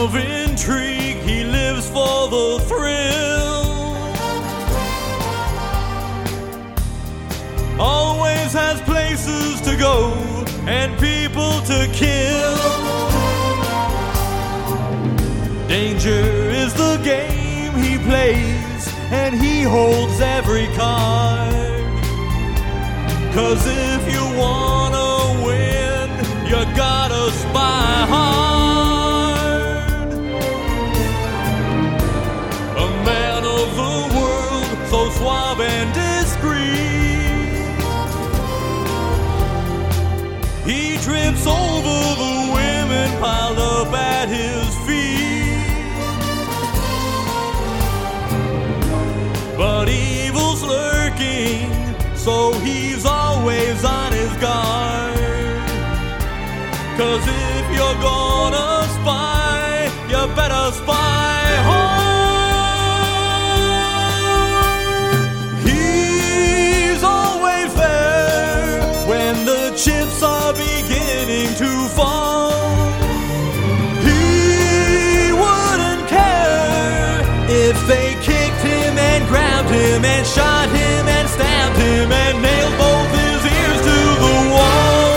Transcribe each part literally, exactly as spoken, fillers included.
of intrigue, he lives for the thrill. Always has places to go and people to kill. Danger is the game he plays, and he holds every card. 'Cause if you wanna win, you gotta spy hard. A man of the world, so suave and discreet, he trips over the women piled up at his feet. But evil's lurking, so he's always on his guard. 'Cause if you're gonna spy, you better spy hard. He's always there when the chips are beginning to fall. He wouldn't care if they kicked him and grabbed him and shot him and stabbed him and nailed both his ears to the wall.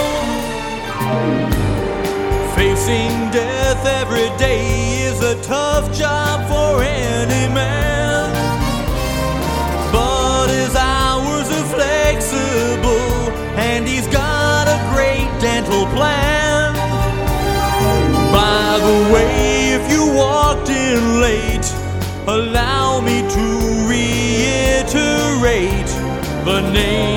Facing death every day is a tough job for any man, but his hours are flexible and he's got a great dental plan. By the way, if you walked in late, allow me to reiterate the name